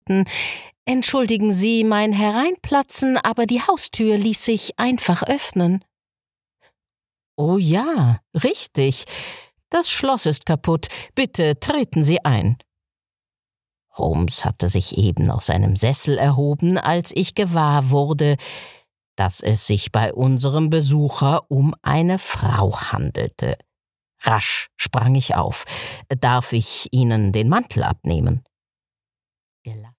sagten: »Entschuldigen Sie mein Hereinplatzen, aber die Haustür ließ sich einfach öffnen.« »Oh ja, richtig. Das Schloss ist kaputt. Bitte treten Sie ein.« Holmes hatte sich eben aus seinem Sessel erhoben, als ich gewahr wurde, dass es sich bei unserem Besucher um eine Frau handelte. Rasch sprang ich auf. »Darf ich Ihnen den Mantel abnehmen?«